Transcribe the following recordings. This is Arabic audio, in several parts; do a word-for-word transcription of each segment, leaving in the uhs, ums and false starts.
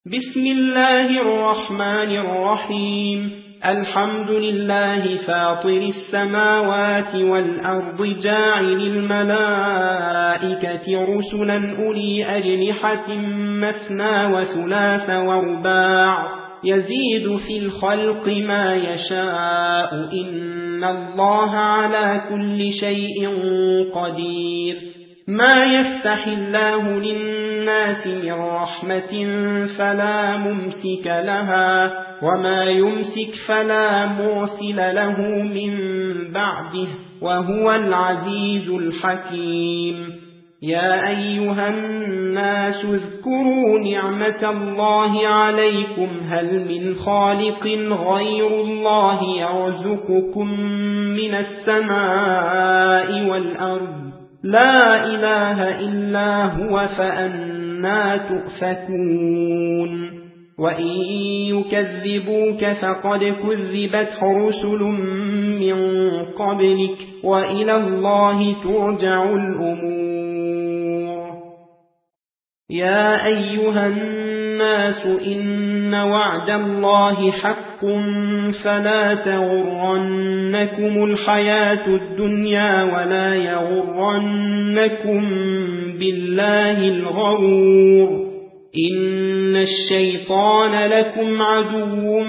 بسم الله الرحمن الرحيم. الحمد لله فاطر السماوات والأرض جاعل الملائكة رسلا أولي أجنحة مثنى وثلاث ورباع يزيد في الخلق ما يشاء إن الله على كل شيء قدير. ما يفتح الله للناس من رحمة فلا ممسك لها وما يمسك فلا مرسل له من بعده وهو العزيز الحكيم. يا أيها الناس اذكروا نعمة الله عليكم هل من خالق غير الله يرزقكم من السماء والأرض لا إله إلا هو فأنى تؤفكون. وإن يكذبوك فقد كذبت رسل من قبلك وإلى الله ترجع الأمور. يا أيها الناس إن وعد الله حق فلا تغرنكم الحياة الدنيا ولا يغرنكم بالله الغرور. إن الشيطان لكم عدو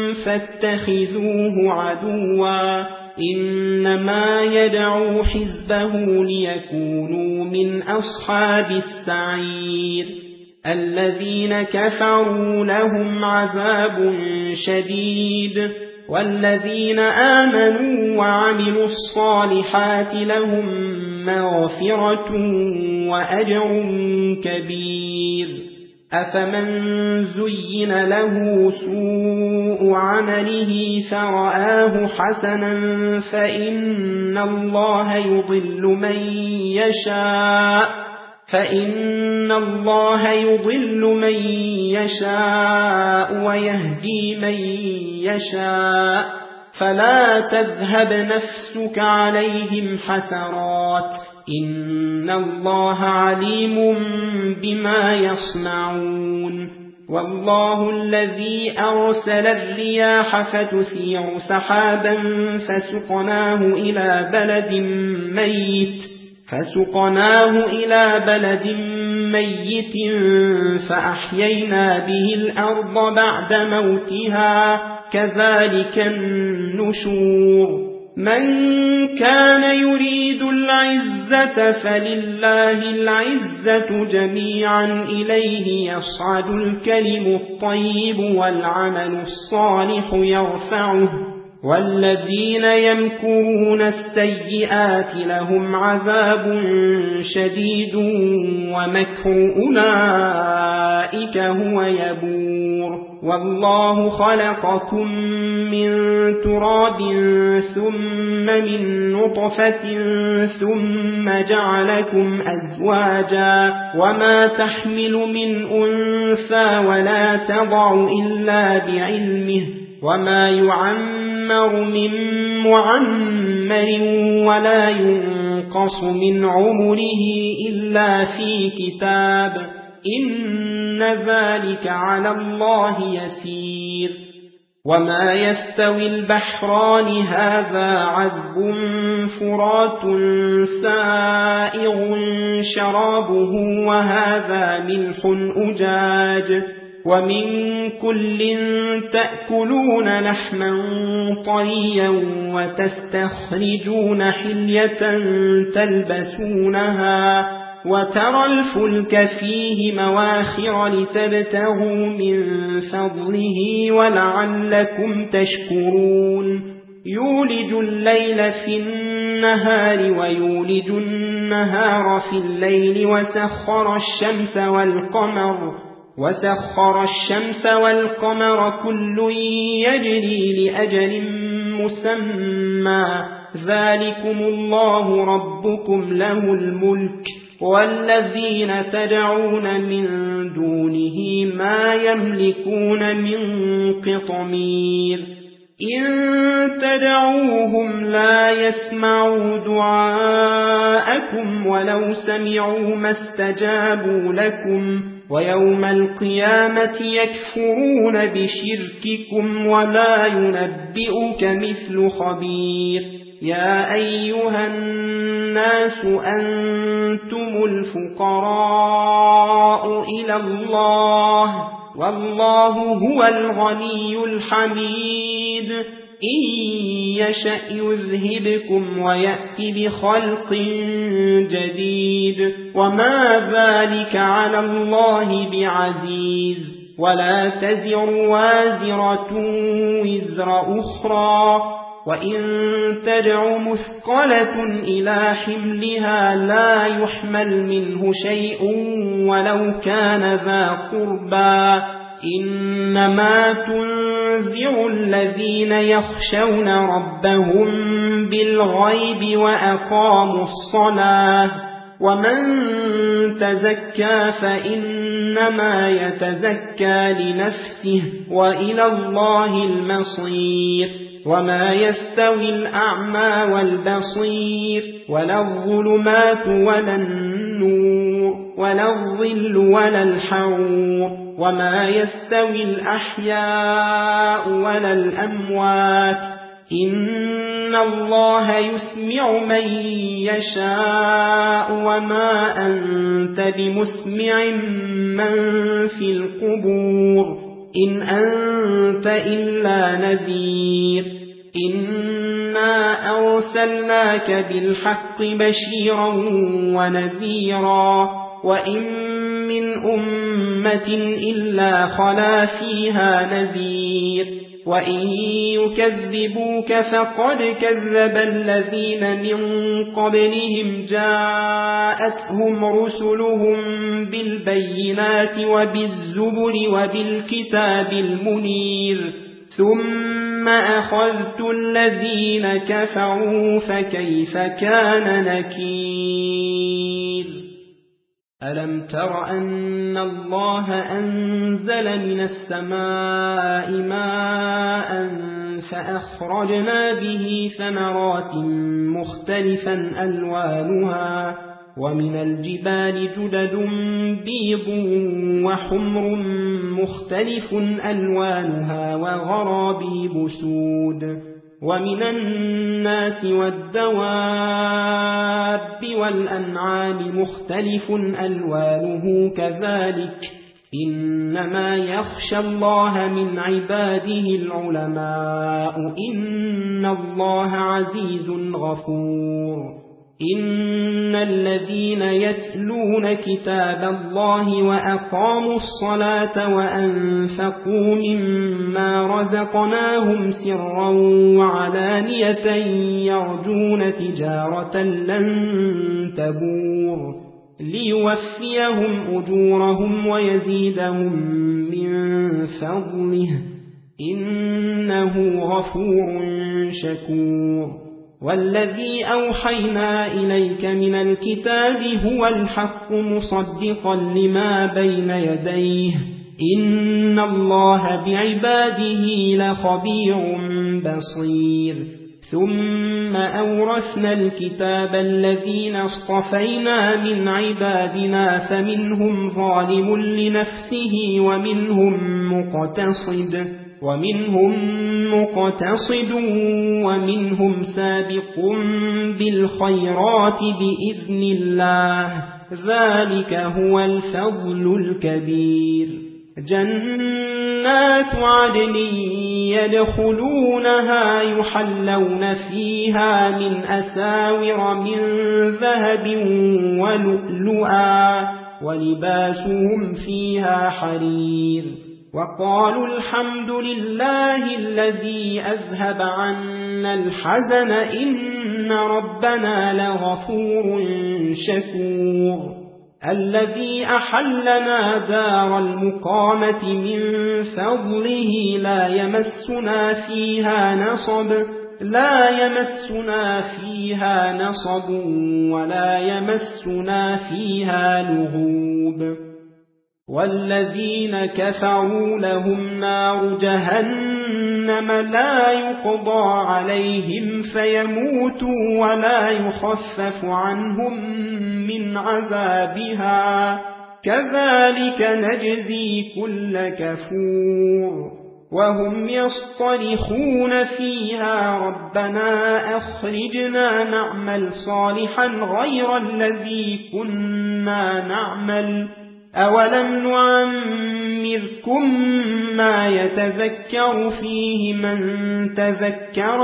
فاتخذوه عدوا إنما يدعو حزبه ليكونوا من أصحاب السعير. الذين كفروا لهم عذاب شديد والذين آمنوا وعملوا الصالحات لهم مغفرة وأجر كبير. أفمن زين له سوء عمله فرآه حسنا فإن الله يضل من يشاء فإن الله يضل من يشاء ويهدي من يشاء فلا تذهب نفسك عليهم حسرات إن الله عليم بما يصنعون. والله الذي أرسل الرياح فتثير سحابا فسقناه إلى بلد ميت فسقناه إلى بلد ميت فأحيينا به الأرض بعد موتها كذلك النشور. من كان يريد العزة فلله العزة جميعا إليه يصعد الكلم الطيب والعمل الصالح يرفعه والذين يمكرون السيئات لهم عذاب شديد ومكر أولئك هو يبور. والله خلقكم من تراب ثم من نطفة ثم جعلكم أزواجا وما تحمل من أنثى ولا تضع إلا بعلمه وما يعمر من معمر ولا ينقص من عمره إلا في كتاب إن ذلك على الله يسير. وما يستوي البحران هذا عذب فرات سائغ شرابه وهذا ملح أجاج ومن كل تأكلون لحما طريا وتستخرجون حلية تلبسونها وترى الفلك فيه مواخر لتبتغوا من فضله ولعلكم تشكرون. يولج الليل في النهار ويولج النهار في الليل وسخر الشمس والقمر وسخر الشمس والقمر كل يجري لأجل مسمى ذلكم الله ربكم له الملك والذين تدعون من دونه ما يملكون من قطمير. إن تدعوهم لا يسمعوا دعاءكم ولو سمعوا ما استجابوا لكم ويوم القيامة يكفرون بشرككم ولا ينبئك مثل خبير يا أيها الناس أنتم الفقراء إلى الله والله هو الغني الحميد إن يشأ يذهبكم ويأتي بخلق جديد وما ذلك على الله بعزيز ولا تزر وازرة وزر أخرى وإن تدع مثقلة إلى حملها لا يحمل منه شيء ولو كان ذا قربى إنما تنذر الذين يخشون ربهم بالغيب وأقاموا الصلاة ومن تزكى فإنما يتزكى لنفسه وإلى الله المصير وما يستوي الأعمى والبصير ولا الظلمات ولا النور ولا الظل ولا الحرور وما يستوي الأحياء ولا الأموات إن الله يسمع من يشاء وما أنت بمسمع من في القبور إن أنت إلا نذير إنا أرسلناك بالحق بشيرا ونذيرا وإن من أمة إلا خلا فيها نذير وإن يكذبوك فقد كذب الذين من قبلهم جاءتهم رسلهم بالبينات وبالزبر وبالكتاب المنير ثم أخذت الذين كفروا فكيف كان نكير ألم تر أن الله أنزل من السماء ماء فأخرجنا به ثمرات مختلفا ألوانها ومن الجبال جدد بيض وحمر مختلف ألوانها وغرابيب سود ومن الناس والدواب والأنعام مختلف ألوانه كذلك إنما يخشى الله من عباده العلماء إن الله عزيز غفور إن الذين يتلون كتاب الله وأقاموا الصلاة وأنفقوا مما رزقناهم سرا وعلانية يرجون تجارة لن تبور ليوفيهم أجورهم ويزيدهم من فضله إنه غفور شكور والذي أوحينا إليك من الكتاب هو الحق مصدقا لما بين يديه إن الله بعباده لخبير بصير ثم أورثنا الكتاب الذين اصطفينا من عبادنا فمنهم ظالم لنفسه ومنهم مقتصد ومنهم مقتصد ومنهم سابق بالخيرات بإذن الله ذلك هو الفضل الكبير جنات عدن يدخلونها يحلون فيها من أساور من ذهب ولؤلؤا ولباسهم فيها حرير وقالوا الحمد لله الذي أذهب عنا الحزن إن ربنا لغفور شكور الذي أحلنا دار المقامة من فضله لا يمسنا فيها نصب لا يمسنا فيها نصب ولا يمسنا فيها لغوب والذين كفروا لهم نار جهنم لا يقضى عليهم فيموتوا ولا يخفف عنهم من عذابها كذلك نجزي كل كفور وهم يصطرخون فيها ربنا أخرجنا نعمل صالحا غير الذي كنا نعمل أولم نعمركم ما يتذكر فيه من تذكر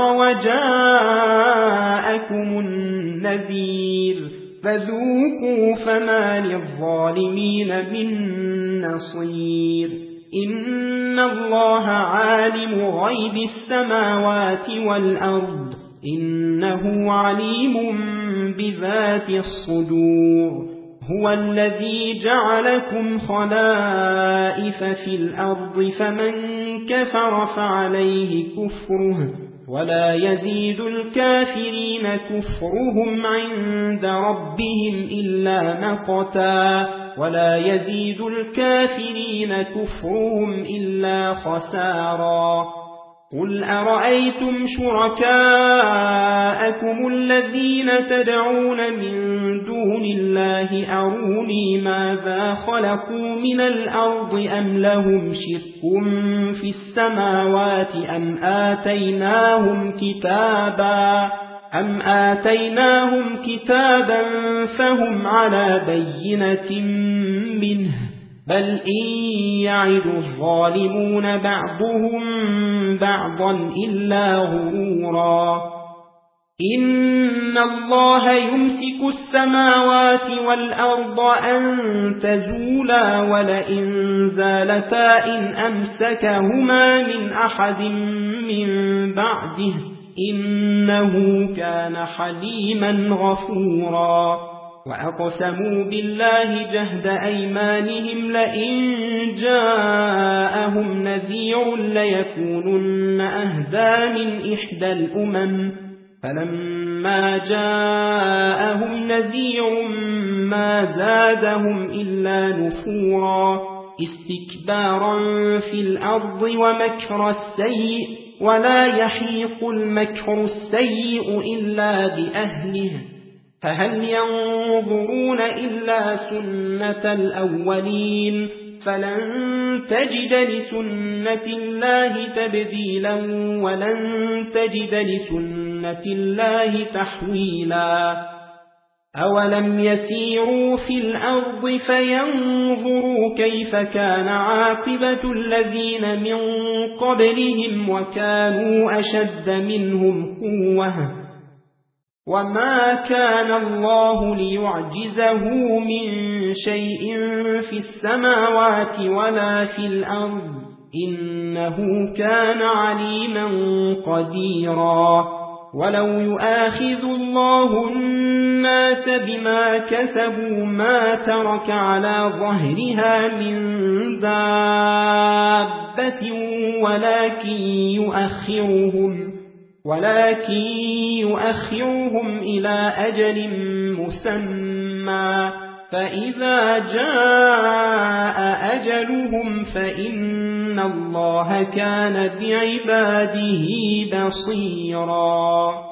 وجاءكم النذير فذوقوا فما للظالمين من نصير إن الله عالم غيب السماوات والأرض إنه عليم بذات الصدور هو الذي جعلكم خلائف في الأرض فمن كفر فعليه كفره ولا يزيد الكافرين كفرهم عند ربهم إلا مقتا ولا يزيد الكافرين كفرهم إلا خسارا قل أرأيتم شركاءكم الذين تدعون من دون الله أروني ماذا خلقوا من الأرض أم لهم شرك في السماوات أم آتيناهم كتابا أم آتيناهم كتابا فهم على بينة منه بل إن يعد الظالمون بعضهم بعضا إلا غرورا إن الله يمسك السماوات والأرض أن تزولا ولئن زالتا إن أمسكهما من أحد من بعده إنه كان حليما غفورا وأقسموا بالله جهد أيمانهم لئن جاءهم نذير ليكونن أهدى من إحدى الأمم فلما جاءهم نذير ما زادهم إلا نفورا استكبارا في الأرض ومكر السيء ولا يحيق المكر السيء إلا بأهله فهل ينظرون إلا سنة الأولين فلن تجد لسنة الله تبديلا ولن تجد لسنة الله تحويلا أولم يسيروا في الأرض فينظروا كيف كان عاقبة الذين من قبلهم وكانوا أشد منهم قوة وما كان الله ليعجزه من شيء في السماوات ولا في الأرض إنه كان عليما قديرا ولو يؤاخذ الله الناس بما كسبوا ما ترك على ظهرها من دابة ولكن يؤخرهم ولكن يؤخرهم إلى أجل مسمى فإذا جاء أجلهم فإن الله كان بعباده بصيرا